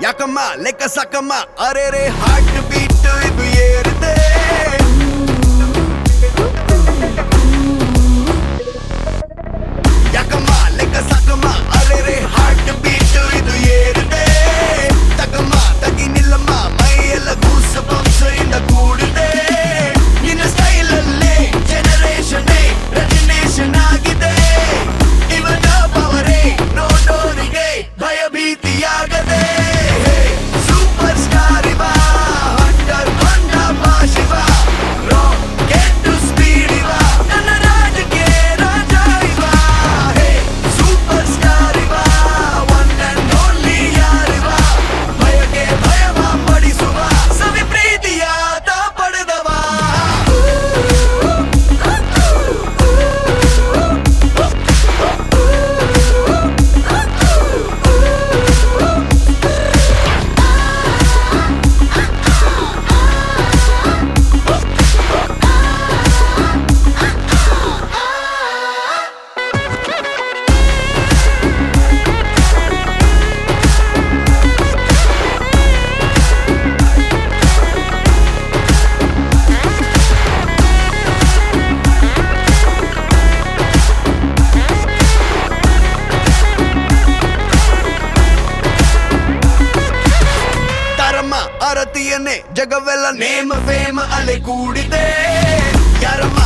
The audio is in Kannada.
ಯಾಕಮ್ಮ ಲೆಕ್ಕ ಸಾಕಮ್ಮ ಅರೆ ರೇ ಹಾರ್ಟ್ ಬೀಟ್ ಇದು ಏರಿದೆ ಯಾಕಮ್ಮ ಲೆಕ್ಕ ಸಾಕಮ್ಮ ಅರೆ ರೇ ಹಾರ್ಟ್ ಬೀಟ್ ಇದು ಏರಿದೆ ತಗಮ್ಮ ತಗಿ ನಿಲ್ಲಮ್ಮ ಮೈಯೆಲ್ಲ ಗೂಸ ಬಂಸ ಇಂದ ಕೂಡಿದೆ ನಿನ್ನ ಸ್ಟೈಲ್ ಅಲ್ಲೇ ಜನರೇಷನ್ ರೆಜಿನೇಷನ್ ಆಗಿದೆ ಇವನ ಪವರೇ ನೋಡೋರಿಗೆ ಭಯ ಭೀತಿಯಾಗದೆ ಸೂಪರ್ ಸ್ಟಾರ್ ಇವ ಹಂಡರ್ ಬಂಡ ಶಿವ ರಾಕೆಟ್ ಸ್ಪೀಡ್ ಇವ ನನ್ನ ರಾಜಕ್ಕೆ ರಾಜ ಇವ ಸೂಪರ್ ಸ್ಟಾರ್ ಇವ ಒನ್ ಅಂಡ್ ಓನ್ಲಿ ಯಾರಿವ ಭಯಕ್ಕೆ ಭಯವ ಪಡಿಸುವ ಸವಿ ಪ್ರೀತಿಯಾದ ಪಡೆದವ ಅರತಿಯನ್ನೇ ಜಗವೆಲ್ಲ ನೇಮ ಫೇಮ ಅಲೆ ಕೂಡಿದೆ ಯಾರಮ್ಮ